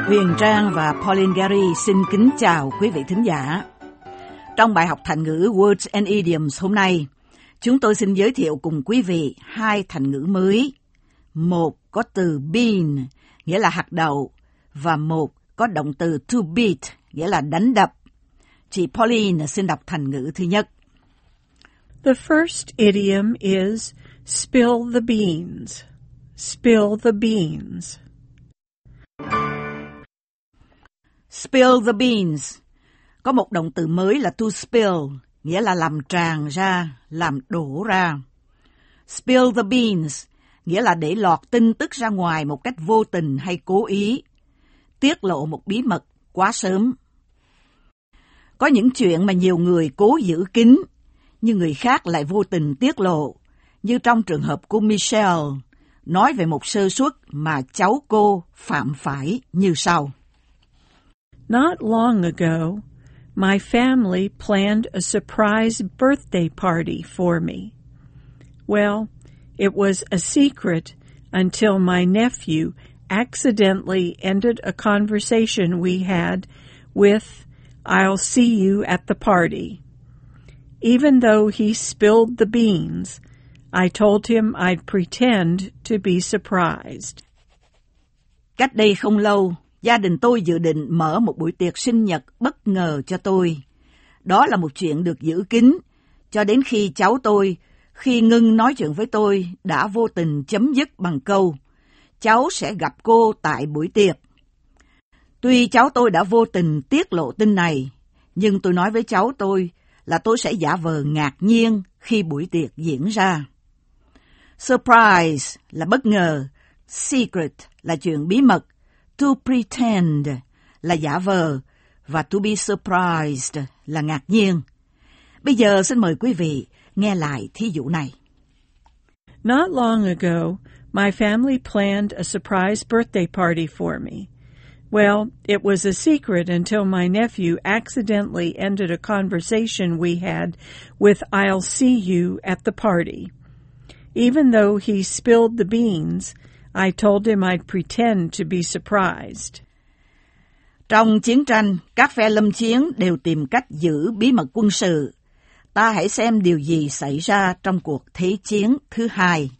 Huyền Trang và Pauline Gary xin kính chào quý vị thính giả. Trong bài học thành ngữ Words and Idioms hôm nay, chúng tôi xin giới thiệu cùng quý vị hai thành ngữ mới. Một có từ bean, nghĩa là hạt đậu, và một có động từ to beat, nghĩa là đánh đập. Chị Pauline xin đọc thành ngữ thứ nhất. The first idiom is spill the beans. Spill the beans. Spill the beans. Có một động từ mới là to spill, nghĩa là làm tràn ra, làm đổ ra. Spill the beans, nghĩa là để lọt tin tức ra ngoài một cách vô tình hay cố ý. Tiết lộ một bí mật quá sớm. Có những chuyện mà nhiều người cố giữ kín, nhưng người khác lại vô tình tiết lộ, như trong trường hợp của Michelle, nói về một sơ suất mà cháu cô phạm phải như sau. Not long ago, my family planned a surprise birthday party for me. Well, it was a secret until my nephew accidentally ended a conversation we had with, "I'll see you at the party." Even though he spilled the beans, I told him I'd pretend to be surprised. Cách đây không lâu, gia đình tôi dự định mở một buổi tiệc sinh nhật bất ngờ cho tôi. Đó là một chuyện được giữ kín, cho đến khi cháu tôi, khi ngưng nói chuyện với tôi, đã vô tình chấm dứt bằng câu, cháu sẽ gặp cô tại buổi tiệc. Tuy cháu tôi đã vô tình tiết lộ tin này, nhưng tôi nói với cháu tôi là tôi sẽ giả vờ ngạc nhiên khi buổi tiệc diễn ra. Surprise là bất ngờ, secret là chuyện bí mật, to pretend là giả vờ, và to be surprised là ngạc nhiên. Bây giờ xin mời quý vị nghe lại thí dụ này. Not long ago, my family planned a surprise birthday party for me. Well, it was a secret until my nephew accidentally ended a conversation we had with "I'll see you at the party." Even though he spilled the beans, I told him I'd pretend to be surprised. Trong chiến tranh, các phe lâm chiến đều tìm cách giữ bí mật quân sự. Ta hãy xem điều gì xảy ra trong cuộc Thế chiến thứ hai.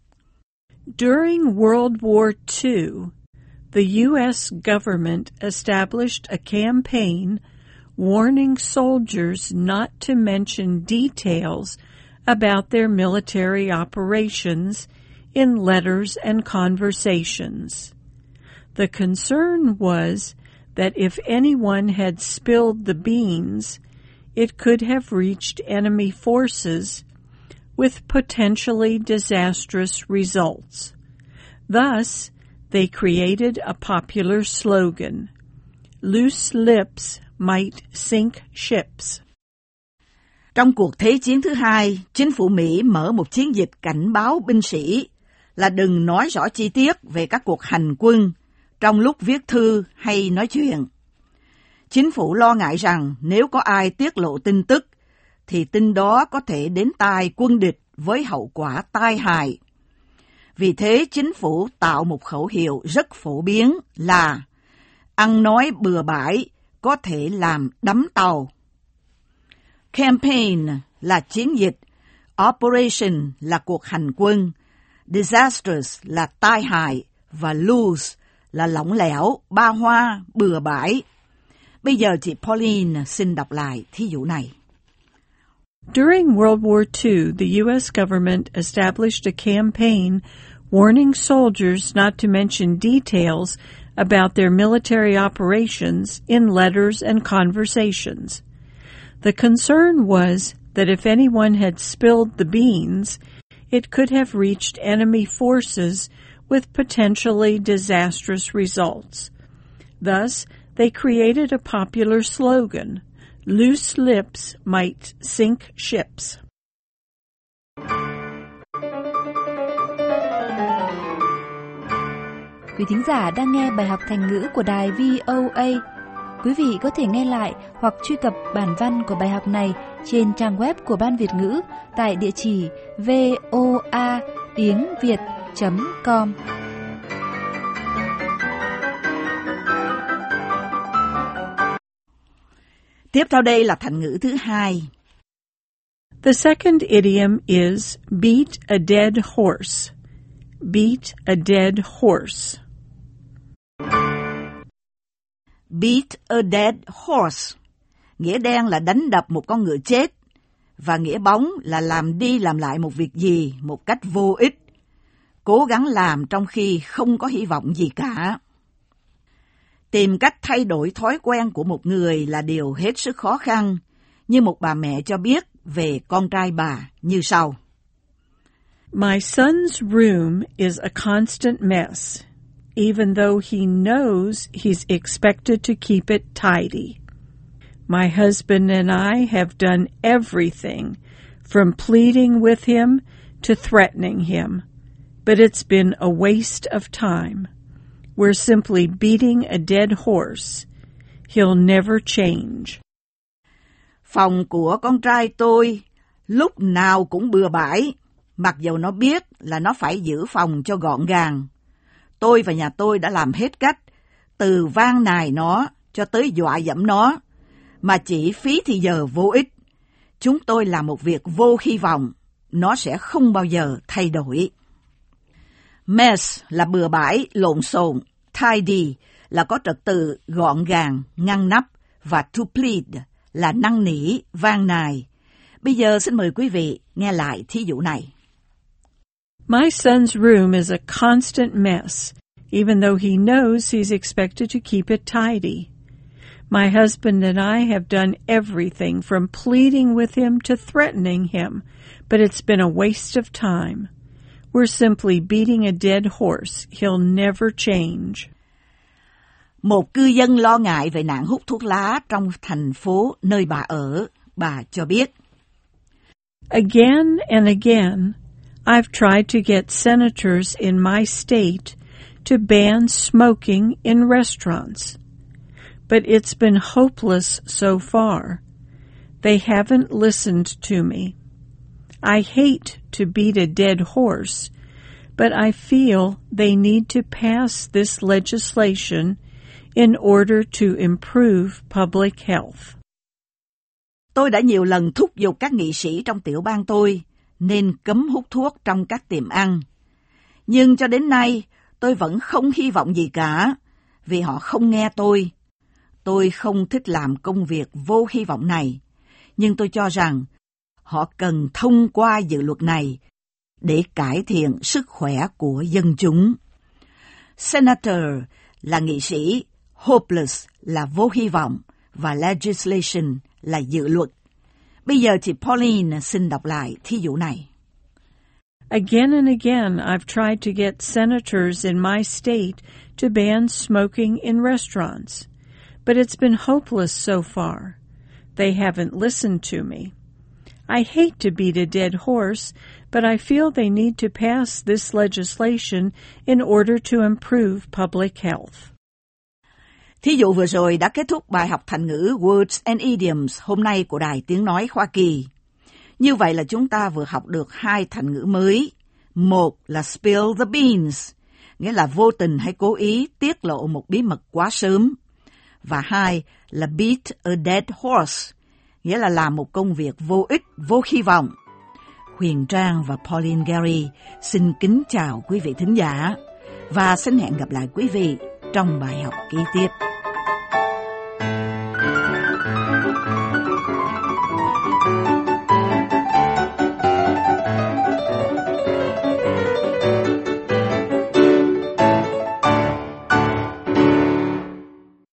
During World War II, the U.S. government established a campaign warning soldiers not to mention details about their military operations in letters and conversations. The concern was that if anyone had spilled the beans, it could have reached enemy forces with potentially disastrous results. Thus, they created a popular slogan, "Loose lips might sink ships." Trong cuộc Thế chiến thứ hai, chính phủ Mỹ mở một chiến dịch cảnh báo binh sĩ là đừng nói rõ chi tiết về các cuộc hành quân trong lúc viết thư hay nói chuyện. Chính phủ lo ngại rằng nếu có ai tiết lộ tin tức, thì tin đó có thể đến tai quân địch với hậu quả tai hại. Vì thế, chính phủ tạo một khẩu hiệu rất phổ biến là ăn nói bừa bãi có thể làm đắm tàu. Campaign là chiến dịch, operation là cuộc hành quân, disastrous là tai hại, và loose là lỏng lẻo, ba hoa, bừa bãi. Bây giờ chị Pauline xin đọc lại thí dụ này. During World War II, the U.S. government established a campaign warning soldiers not to mention details about their military operations in letters and conversations. The concern was that if anyone had spilled the beans, it could have reached enemy forces with potentially disastrous results. Thus, they created a popular slogan, "Loose lips might sink ships." Quý thính giả đang nghe bài học thành ngữ của đài VOA. Quý vị có thể nghe lại hoặc truy cập bản văn của bài học này trên trang web của Ban Việt ngữ tại địa chỉ voatiếngviet.com. Tiếp theo đây là thành ngữ thứ hai. The second idiom is beat a dead horse. Beat a dead horse. Beat a dead horse. Nghĩa đen là đánh đập một con ngựa chết. Và nghĩa bóng là làm đi làm lại một việc gì một cách vô ích. Cố gắng làm trong khi không có hy vọng gì cả. Tìm cách thay đổi thói quen của một người là điều hết sức khó khăn, như một bà mẹ cho biết về con trai bà như sau. My son's room is a constant mess, even though he knows he's expected to keep it tidy. My husband and I have done everything, from pleading with him to threatening him, but it's been a waste of time. We're simply beating a dead horse. He'll never change. Phòng của con trai tôi lúc nào cũng bừa bãi, mặc dầu nó biết là nó phải giữ phòng cho gọn gàng. Tôi và nhà tôi đã làm hết cách, từ van nài nó cho tới dọa dẫm nó, mà chỉ phí thì giờ vô ích. Chúng tôi làm một việc vô hy vọng, nó sẽ không bao giờ thay đổi. Mess là bừa bãi, lộn xộn, tidy là có trật tự, gọn gàng, ngăn nắp, và to plead là năn nỉ, van nài. Bây giờ xin mời quý vị nghe lại thí dụ này. My son's room is a constant mess, even though he knows he's expected to keep it tidy. My husband and I have done everything from pleading with him to threatening him, but it's been a waste of time. We're simply beating a dead horse. He'll never change. Một cư dân lo ngại về nạn hút thuốc lá trong thành phố nơi bà ở. Bà cho biết. Again and again, I've tried to get senators in my state to ban smoking in restaurants. But it's been hopeless so far. They haven't listened to me. I hate to beat a dead horse, but I feel they need to pass this legislation in order to improve public health. Tôi đã nhiều lần thúc giục các nghị sĩ trong tiểu bang tôi nên cấm hút thuốc trong các tiệm ăn. Nhưng cho đến nay, tôi vẫn không hy vọng gì cả, vì họ không nghe tôi. Tôi không thích làm công việc vô hy vọng này, nhưng tôi cho rằng họ cần thông qua dự luật này để cải thiện sức khỏe của dân chúng. Senator là nghị sĩ, hopeless là vô hy vọng, và legislation là dự luật. Bây giờ chị Pauline xin đọc lại thí dụ này. Again and again, I've tried to get senators in my state to ban smoking in restaurants, but it's been hopeless so far. They haven't listened to me. I hate to beat a dead horse, but I feel they need to pass this legislation in order to improve public health. Thí dụ vừa rồi đã kết thúc bài học thành ngữ Words and Idioms hôm nay của Đài Tiếng Nói Hoa Kỳ. Như vậy là chúng ta vừa học được 2 thành ngữ mới. Một là spill the beans, nghĩa là vô tình hay cố ý tiết lộ một bí mật quá sớm. Và 2 là beat a dead horse, nghĩa là làm một công việc vô ích, vô hy vọng. Huyền Trang và Pauline Gary xin kính chào quý vị thính giả và xin hẹn gặp lại quý vị trong bài học kế tiếp.